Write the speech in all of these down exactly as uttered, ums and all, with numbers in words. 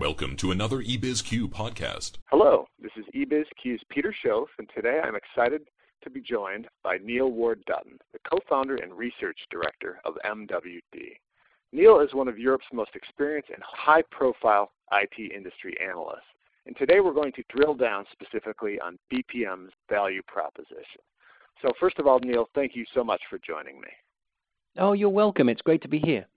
Welcome to another eBizQ podcast. Hello, this is eBizQ's Peter Schoaf, and today I'm excited to be joined by Neil Ward-Dutton, the co-founder and research director of M W D. Neil is one of Europe's most experienced and high-profile I T industry analysts, and today we're going to drill down specifically on B P M's value proposition. So first of all, Neil, thank you so much for joining me. Oh, you're welcome. It's great to be here.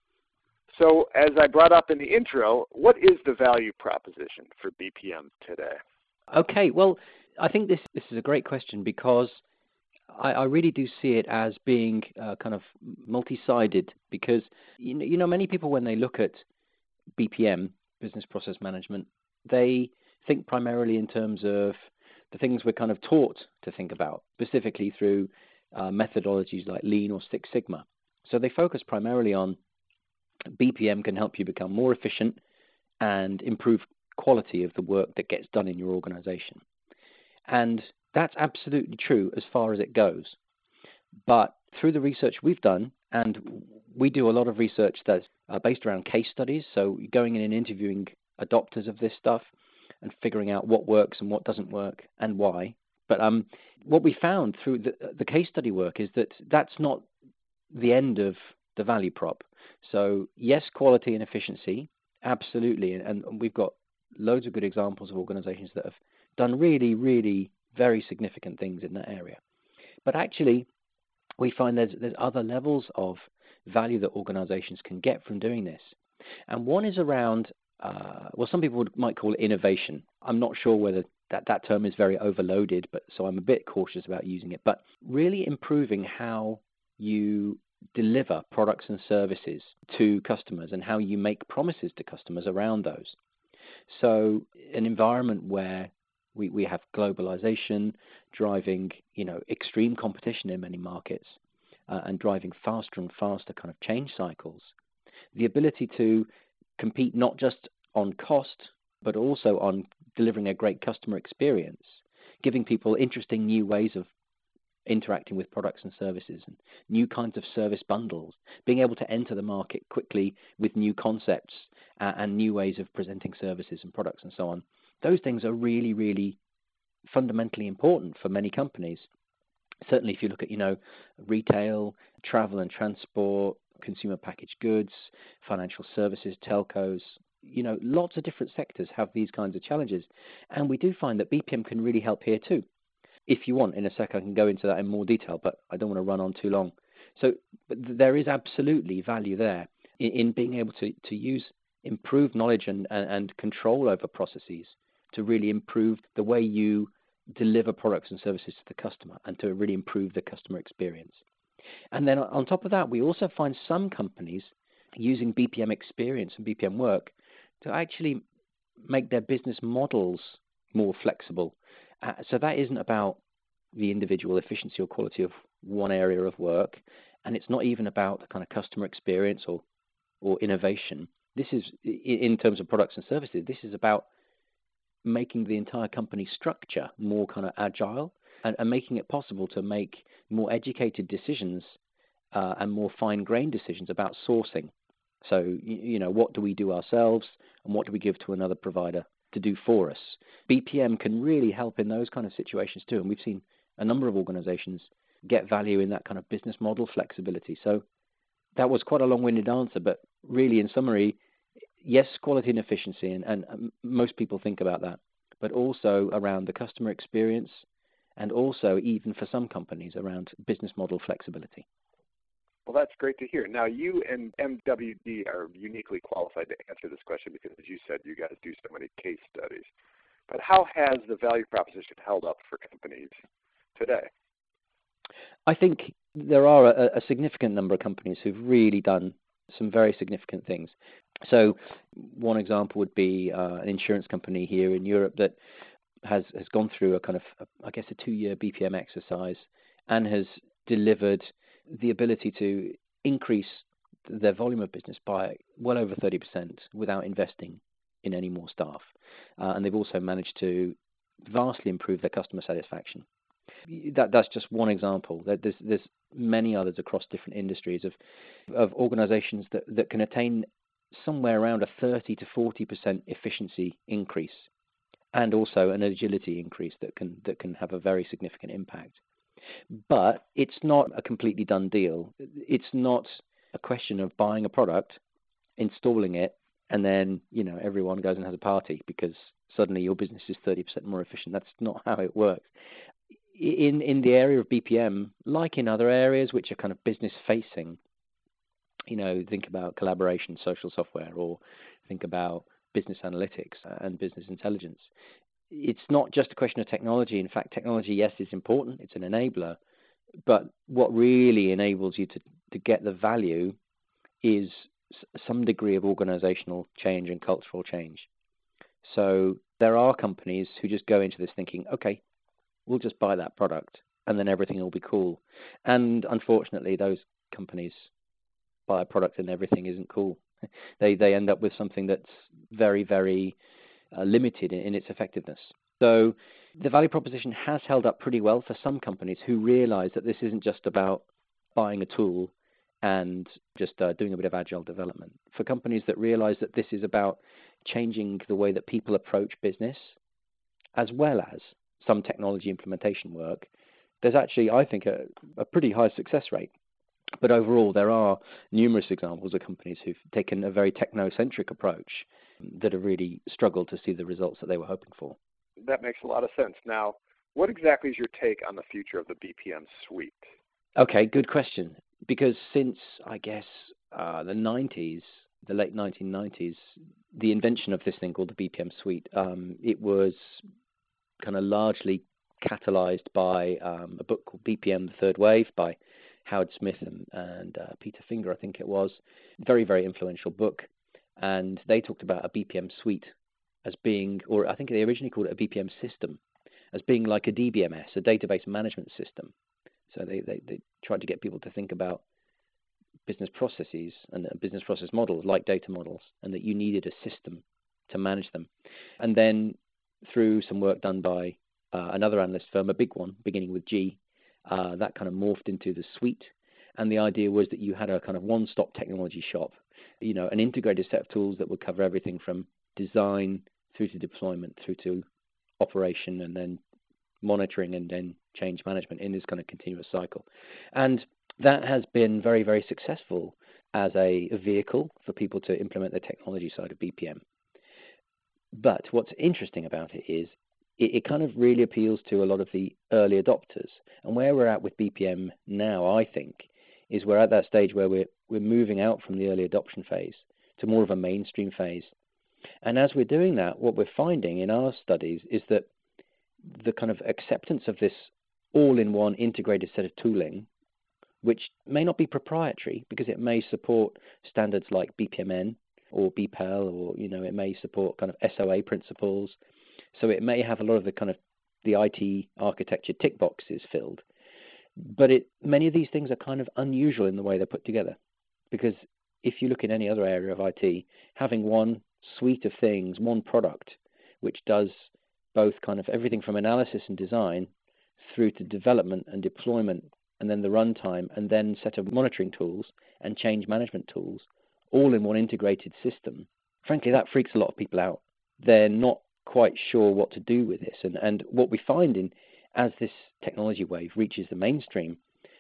So as I brought up in the intro, what is the value proposition for B P M today? Okay, well, I think this, this is a great question because I, I really do see it as being uh, kind of multi-sided because, you know, you know, many people when they look at B P M, business process management, they think primarily in terms of the things we're kind of taught to think about, specifically through uh, methodologies like Lean or Six Sigma. So they focus primarily on B P M can help you become more efficient and improve quality of the work that gets done in your organization. And that's absolutely true as far as it goes. But through the research we've done, and we do a lot of research that's uh, based around case studies, so going in and interviewing adopters of this stuff and figuring out what works and what doesn't work and why. But um, what we found through the, the case study work is that that's not the end of the value prop. So yes, quality and efficiency, absolutely. And, and we've got loads of good examples of organizations that have done really, really very significant things in that area. But actually, we find there's, there's other levels of value that organizations can get from doing this. And one is around, uh, well, some people would, might call it innovation. I'm not sure whether that, that term is very overloaded, but so I'm a bit cautious about using it. But really improving how you deliver products and services to customers and how you make promises to customers around those. So an environment where we, we have globalization driving, you know, extreme competition in many markets uh, and driving faster and faster kind of change cycles, the ability to compete not just on cost, but also on delivering a great customer experience, giving people interesting new ways of interacting with products and services and new kinds of service bundles, being able to enter the market quickly with new concepts uh, and new ways of presenting services and products and so on. Those things are really, really fundamentally important for many companies. Certainly if you look at, you know, retail, travel and transport, consumer packaged goods, financial services, telcos, you know, lots of different sectors have these kinds of challenges. And we do find that B P M can really help here too. If you want, in a sec, I can go into that in more detail, but I don't want to run on too long. So but there is absolutely value there in, in being able to, to use improved knowledge and, and, and control over processes to really improve the way you deliver products and services to the customer and to really improve the customer experience. And then on top of that, we also find some companies using B P M experience and B P M work to actually make their business models more flexible. Uh, so that isn't about the individual efficiency or quality of one area of work, and it's not even about the kind of customer experience or, or innovation. This is, in terms of products and services, this is about making the entire company structure more kind of agile and, and making it possible to make more educated decisions uh, and more fine-grained decisions about sourcing. So, you, you know, what do we do ourselves and what do we give to another provider to do for us? B P M can really help in those kind of situations too, and we've seen a number of organizations get value in that kind of business model flexibility. So that was quite a long-winded answer, but really in summary, yes, quality and efficiency, and, and um, most people think about that, but also around the customer experience and also even for some companies around business model flexibility. Well, that's great to hear. Now, you and M W D are uniquely qualified to answer this question because, as you said, you guys do so many case studies. But how has the value proposition held up for companies today? I think there are a, a significant number of companies who've really done some very significant things. So one example would be uh, an insurance company here in Europe that has, has gone through a kind of, I guess, a two-year B P M exercise and has delivered the ability to increase their volume of business by well over thirty percent without investing in any more staff. Uh, and they've also managed to vastly improve their customer satisfaction. That, that's just one example. There's, there's many others across different industries of, of organizations that, that can attain somewhere around a thirty to forty percent efficiency increase, and also an agility increase that can that can have a very significant impact. But it's not a completely done deal. It's not a question of buying a product, installing it, and then, you know, everyone goes and has a party because suddenly your business is thirty percent more efficient. That's not how it works. In in the area of B P M, like in other areas which are kind of business facing, you know, think about collaboration, social software, or think about business analytics and business intelligence. It's not just a question of technology. In fact, technology, yes, is important. It's an enabler. But what really enables you to, to get the value is some degree of organizational change and cultural change. So there are companies who just go into this thinking, okay, we'll just buy that product and then everything will be cool. And unfortunately, those companies buy a product and everything isn't cool. They they end up with something that's very, very uh, limited in, in its effectiveness. So the value proposition has held up pretty well for some companies who realize that this isn't just about buying a tool and just uh, doing a bit of agile development. For companies that realize that this is about changing the way that people approach business, as well as some technology implementation work, there's actually, I think, a, a pretty high success rate. But overall, there are numerous examples of companies who've taken a very technocentric approach that have really struggled to see the results that they were hoping for. That makes a lot of sense. Now, what exactly is your take on the future of the B P M suite? Okay, good question. Because since, I guess, uh, the nineties, the late nineteen nineties, the invention of this thing called the B P M suite, um, it was kind of largely catalyzed by um, a book called B P M, The Third Wave by Howard Smith and, and uh, Peter Finger, I think it was. Very, very influential book. And they talked about a B P M suite as being, or I think they originally called it a B P M system, as being like a D B M S, a database management system. So they, they, they tried to get people to think about business processes and business process models like data models, and that you needed a system to manage them. And then through some work done by uh, another analyst firm, a big one, beginning with G, uh, that kind of morphed into the suite. And the idea was that you had a kind of one-stop technology shop, you know, an integrated set of tools that would cover everything from design through to deployment, through to operation, and then monitoring, and then change management in this kind of continuous cycle. And that has been very, very successful as a, a vehicle for people to implement the technology side of B P M. But what's interesting about it is it, it kind of really appeals to a lot of the early adopters. And where we're at with B P M now, I think, is we're at that stage where we're, we're moving out from the early adoption phase to more of a mainstream phase. And as we're doing that, what we're finding in our studies is that the kind of acceptance of this all-in-one integrated set of tooling, which may not be proprietary because it may support standards like B P M N or B P E L, or, you know, it may support kind of S O A principles. So it may have a lot of the kind of the I T architecture tick boxes filled. But it, many of these things are kind of unusual in the way they're put together. Because if you look in any other area of I T, having one suite of things, one product, which does both kind of everything from analysis and design through to development and deployment, and then the runtime, and then set of monitoring tools and change management tools, all in one integrated system, frankly, that freaks a lot of people out. They're not quite sure what to do with this. And, and what we find in, as this technology wave reaches the mainstream,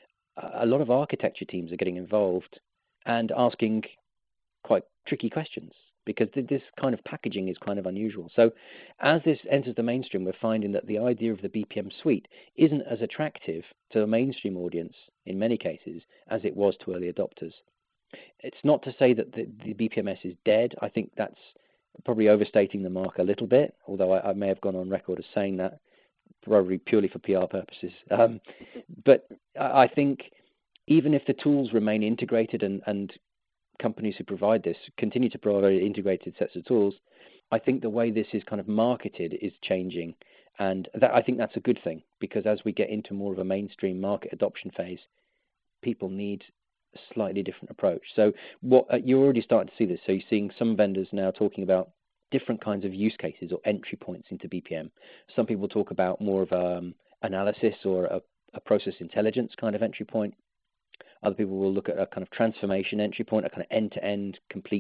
a lot of architecture teams are getting involved and asking quite tricky questions, because this kind of packaging is kind of unusual. So as this enters the mainstream, we're finding that the idea of the B P M suite isn't as attractive to a mainstream audience in many cases as it was to early adopters. It's not to say that the, the B P M S is dead. I think that's probably overstating the mark a little bit, although I, I may have gone on record as saying that, probably purely for P R purposes. Um, but I think even if the tools remain integrated and, and companies who provide this continue to provide integrated sets of tools, I think the way this is kind of marketed is changing. And that, I think that's a good thing, because as we get into more of a mainstream market adoption phase, people need a slightly different approach. So what uh, you're already starting to see this. So you're seeing some vendors now talking about different kinds of use cases or entry points into B P M. Some people talk about more of um, analysis or a, a process intelligence kind of entry point. Other people will look at a kind of transformation entry point, a kind of end-to-end complete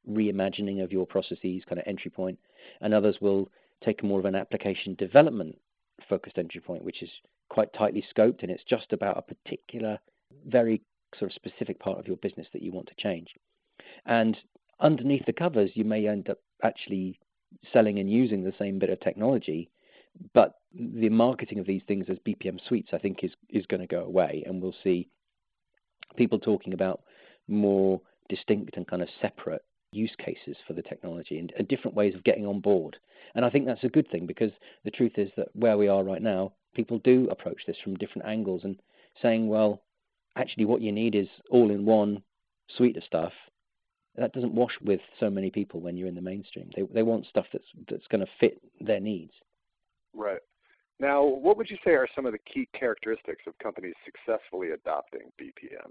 reimagining of your processes kind of entry point, and others will take more of an application development focused entry point, which is quite tightly scoped, and it's just about a particular, very sort of specific part of your business that you want to change. And underneath the covers, you may end up actually selling and using the same bit of technology, but the marketing of these things as B P M suites, I think, is, is going to go away, and we'll see people talking about more distinct and kind of separate use cases for the technology and, and different ways of getting on board. And I think that's a good thing, because the truth is that where we are right now, people do approach this from different angles and saying, well, actually what you need is all-in-one suite of stuff. That doesn't wash with so many people when you're in the mainstream. They they want stuff that's that's going to fit their needs. Right. Now, what would you say are some of the key characteristics of companies successfully adopting B P M?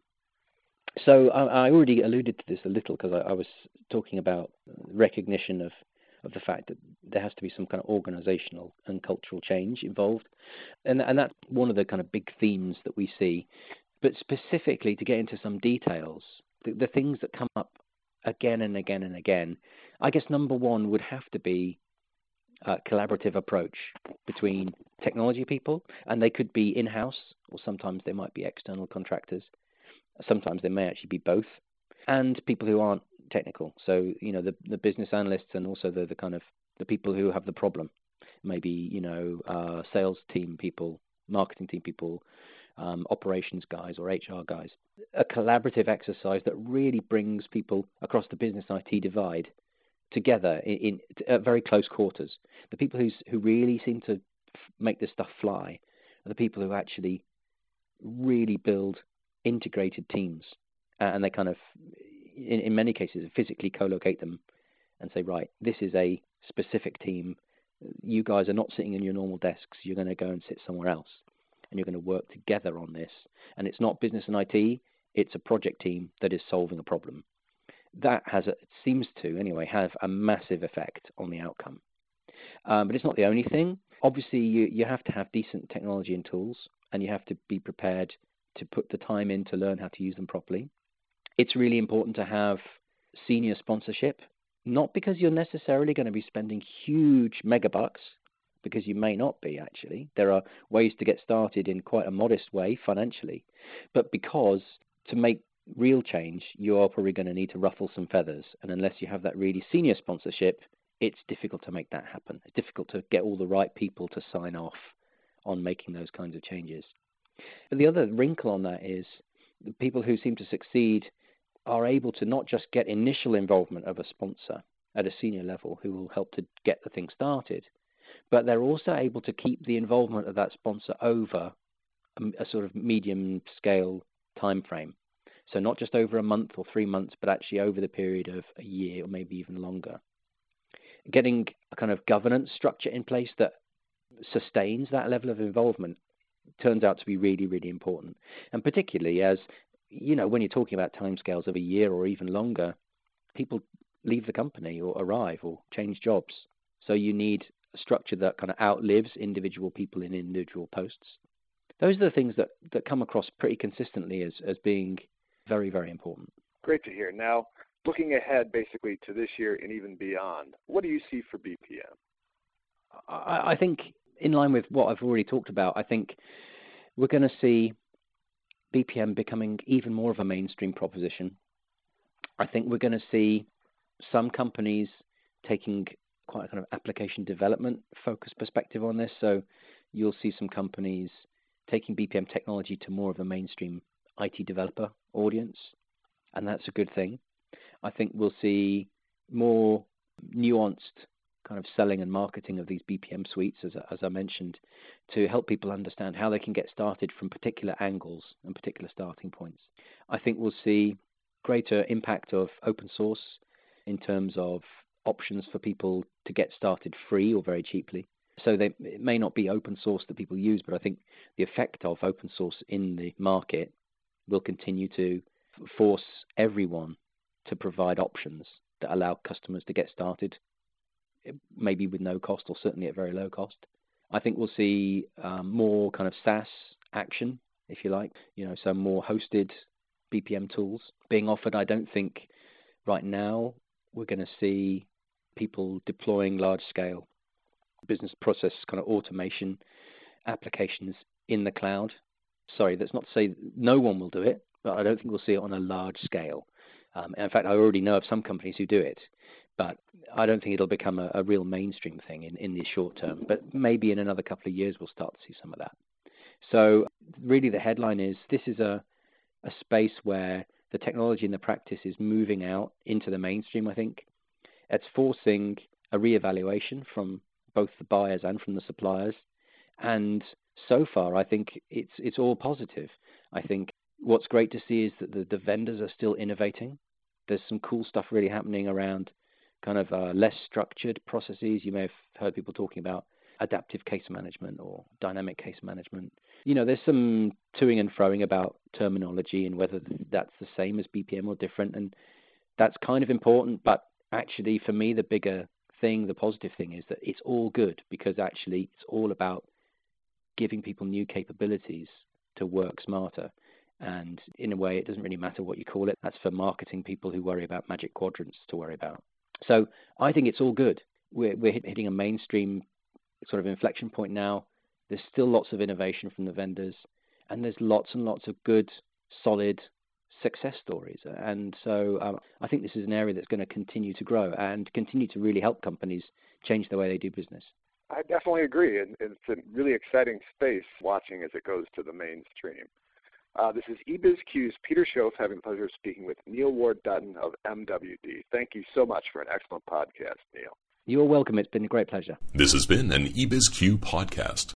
So I, I already alluded to this a little, because I, I was talking about recognition of, of the fact that there has to be some kind of organizational and cultural change involved. And, and that's one of the kind of big themes that we see. But specifically, to get into some details, the, the things that come up again and again and again, I guess number one would have to be a collaborative approach between technology people, and they could be in-house, or sometimes they might be external contractors. Sometimes they may actually be both, and people who aren't technical. So, you know, the, the business analysts, and also the, the kind of the people who have the problem, maybe, you know, uh, sales team people, marketing team people, um, operations guys, or H R guys. A collaborative exercise that really brings people across the business I T divide together in, in at very close quarters. The people who's, who really seem to make this stuff fly are the people who actually really build integrated teams, and they kind of, in, in many cases, physically co-locate them and say, right, this is a specific team. You guys are not sitting in your normal desks. You're going to go and sit somewhere else, and you're going to work together on this. And it's not business and I T. It's a project team that is solving a problem. That has, a, it seems to anyway, have a massive effect on the outcome. Um, but it's not the only thing. Obviously, you, you have to have decent technology and tools, and you have to be prepared to put the time in to learn how to use them properly. It's really important to have senior sponsorship, not because you're necessarily going to be spending huge megabucks, because you may not be actually. There are ways to get started in quite a modest way financially, but because to make real change, you are probably going to need to ruffle some feathers. And unless you have that really senior sponsorship, it's difficult to make that happen. It's difficult to get all the right people to sign off on making those kinds of changes. But the other wrinkle on that is the people who seem to succeed are able to not just get initial involvement of a sponsor at a senior level who will help to get the thing started, but they're also able to keep the involvement of that sponsor over a, a sort of medium scale time frame. So not just over a month or three months, but actually over the period of a year or maybe even longer. Getting a kind of governance structure in place that sustains that level of involvement turns out to be really, really important. And particularly as, you know, when you're talking about timescales of a year or even longer, people leave the company or arrive or change jobs. So you need a structure that kind of outlives individual people in individual posts. Those are the things that, that come across pretty consistently as, as being very, very important. Great to hear. Now, looking ahead basically to this year and even beyond, what do you see for B P M? I, I think in line with what I've already talked about, I think we're going to see B P M becoming even more of a mainstream proposition. I think we're going to see some companies taking quite a kind of application development focused perspective on this. So you'll see some companies taking B P M technology to more of a mainstream I T developer audience, and that's a good thing. I think we'll see more nuanced kind of selling and marketing of these B P M suites, as, as I mentioned, to help people understand how they can get started from particular angles and particular starting points. I think we'll see greater impact of open source in terms of options for people to get started free or very cheaply. So they, it may not be open source that people use, but I think the effect of open source in the market will continue to force everyone to provide options that allow customers to get started, maybe with no cost or certainly at very low cost. I think we'll see um, more kind of SaaS action, if you like, you know, so more hosted B P M tools being offered. I don't think right now we're going to see people deploying large-scale business process kind of automation applications in the cloud. Sorry, that's not to say no one will do it, but I don't think we'll see it on a large scale. Um, in fact, I already know of some companies who do it, but I don't think it'll become a, a real mainstream thing in, in the short term. But maybe in another couple of years, we'll start to see some of that. So really the headline is this is a, a space where the technology and the practice is moving out into the mainstream, I think. It's forcing a reevaluation from both the buyers and from the suppliers. And so far, I think it's it's all positive. I think what's great to see is that the, the vendors are still innovating. There's some cool stuff really happening around kind of uh, less structured processes. You may have heard people talking about adaptive case management or dynamic case management. You know, there's some toing and froing about terminology and whether that's the same as B P M or different. And that's kind of important. But actually, for me, the bigger thing, the positive thing is that it's all good because actually it's all about giving people new capabilities to work smarter. And in a way, it doesn't really matter what you call it. That's for marketing people who worry about magic quadrants to worry about. So I think it's all good. We're, we're hitting a mainstream sort of inflection point now. There's still lots of innovation from the vendors, and there's lots and lots of good, solid success stories. And so um, I think this is an area that's going to continue to grow and continue to really help companies change the way they do business. I definitely agree. And it's a really exciting space watching as it goes to the mainstream. Uh, this is eBizQ's Peter Shoaf, having the pleasure of speaking with Neil Ward Dutton of M W D. Thank you so much for an excellent podcast, Neil. You're welcome. It's been a great pleasure. This has been an eBizQ podcast.